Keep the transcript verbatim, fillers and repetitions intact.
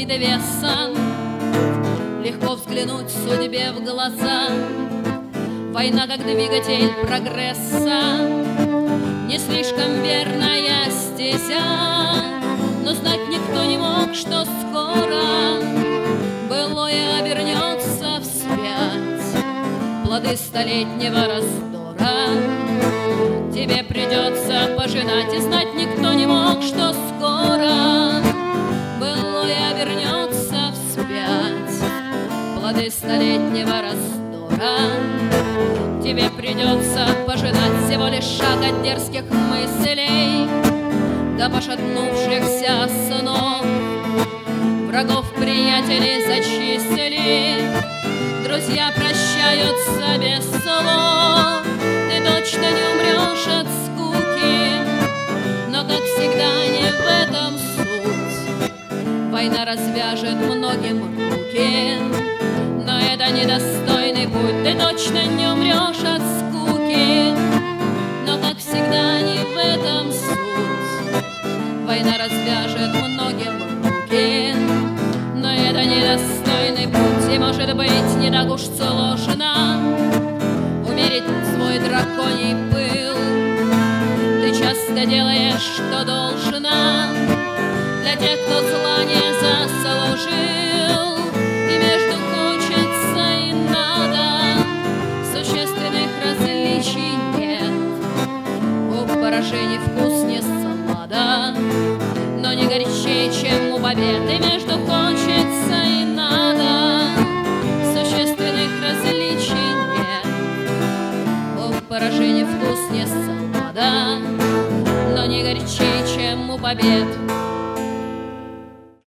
весом, легко взглянуть судьбе в глаза. Война как двигатель прогресса, не слишком верная стезя, но знать никто не мог, что скоро былое обернется вспять. Плоды столетнего раздора тебе придется пожинать, и знать никто не мог, что скоро былое обернется вспять. Плоды столетнего раздора тебе придется пожинать, всего лишь шаг от дерзких мыслей до пошатнувшихся снов. Врагов приятелей зачислили, друзья прощаются без слов. Ты точно не умрешь от скуки, но, как всегда, не в этом суть. Война развяжет многим руки, но это недостойный путь. Ты точно не умрешь от скуки, но, как всегда, не в этом суть. Война развяжет многим руки, но это недостойный путь. И, может быть, не так уж сложно умерить свой драконий пыл. Ты часто делаешь, что должна, для тех, кто зла не заслужил. И между хочется и надо существенных различий нет. У поражений вкус не слада, но не горячее, чем у побед. И между хочется и надо существенных различий нет. У поражений вкус не слада, но не горячее, чем у побед.